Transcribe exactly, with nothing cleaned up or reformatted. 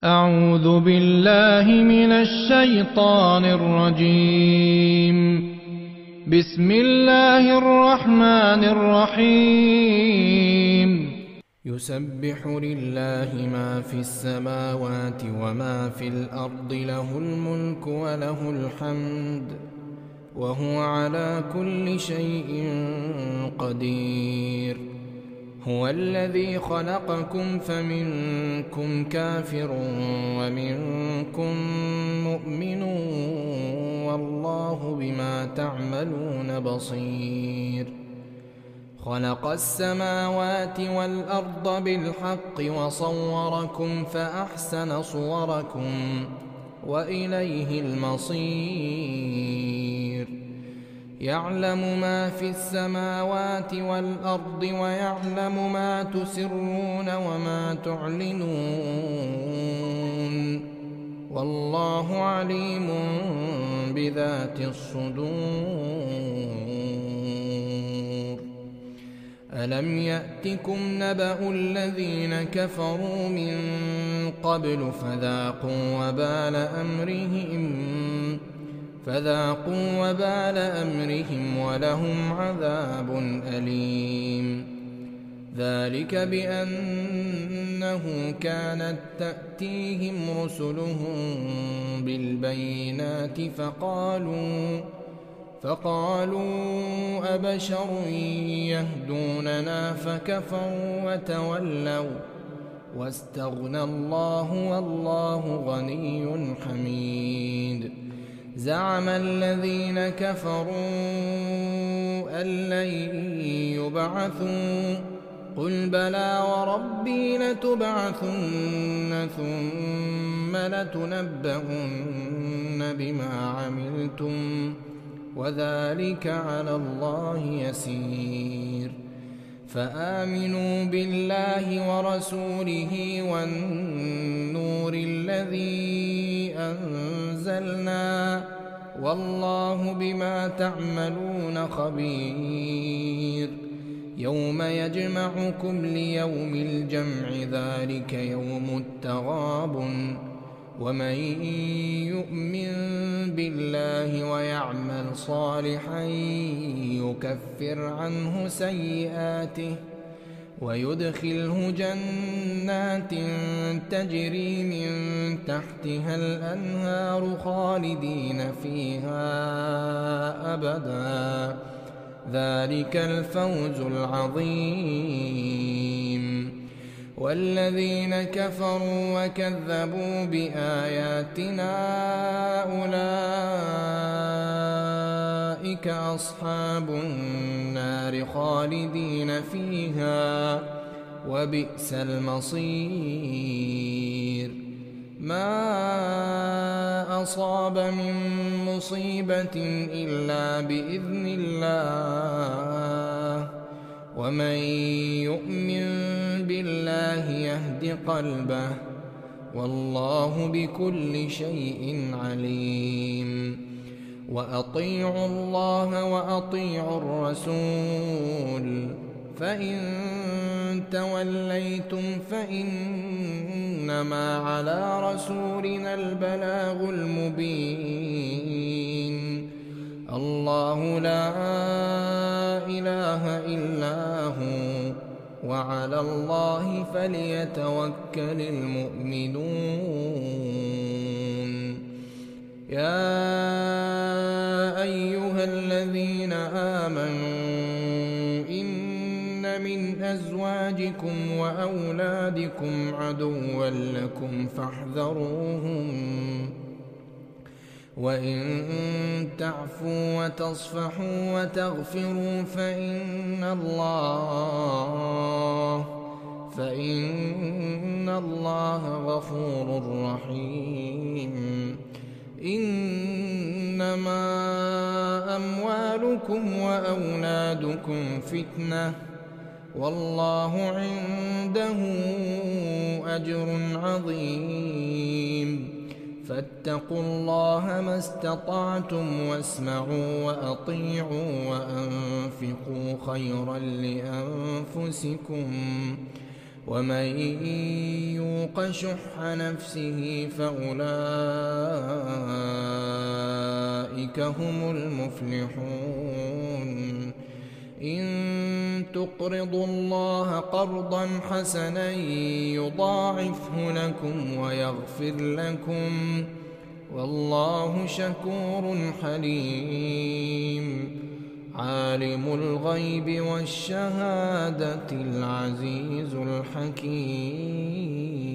أعوذ بالله من الشيطان الرجيم. بسم الله الرحمن الرحيم. يسبح لله ما في السماوات وما في الأرض، له الملك وله الحمد وهو على كل شيء قدير. هو الذي خلقكم فمنكم كافر ومنكم مؤمن والله بما تعملون بصير. خلق السماوات والأرض بالحق وصوركم فأحسن صوركم وإليه المصير. يعلم ما في السماوات والأرض ويعلم ما تسرون وما تعلنون والله عليم بذات الصدور. ألم يأتكم نبأ الذين كفروا من قبل فذاقوا وبال أمرهم فذاقوا وبال أمرهم ولهم عذاب أليم. ذلك بأنه كانت تأتيهم رسلهم بالبينات فقالوا فقالوا أبشر يهدوننا فكفروا وتولوا واستغنى الله والله غني حميد. زعم الذين كفروا أن لن يبعثوا قل بلى وربي لتبعثن ثم لتنبؤن بما عملتم وذلك على الله يسير. فآمنوا بالله ورسوله والنور الذي أنزلنا والله بما تعملون خبير. يوم يجمعكم ليوم الجمع ذلك يوم التغابن. ومن يؤمن بالله ويعمل صالحا يكفر عنه سيئاته ويدخله جنات تجري من تحتها الأنهار خالدين فيها أبدا ذلك الفوز العظيم. والذين كفروا وكذبوا بآياتنا أولئك أصحاب النار خالدين فيها وبئس المصير. ما أصاب من مصيبة إلا بإذن الله ومن يؤمن بالله يهد قلبه والله بكل شيء عليم. وأطيعوا الله وأطيعوا الرسول فإن توليتم فإنما على رسولنا البلاغ المبين. الله لا إله إلا هو وعلى الله فليتوكل المؤمنون. يا أيها الذين آمنوا إن من أزواجكم وأولادكم عدوا لكم فاحذروهم وإن تعفوا وتصفحوا وتغفروا فإن الله فإن الله غفور رحيم. إنما أموالكم وأولادكم فتنة والله عنده أجر عظيم. فاتقوا الله ما استطعتم واسمعوا وأطيعوا وأنفقوا خيرا لأنفسكم ومن يوق شح نفسه فأولئك هم المفلحون إن تقرضوا الله قرضا حسنا يضاعفه لكم ويغفر لكم والله شكور حليم عالم الغيب والشهادة العزيز الحكيم.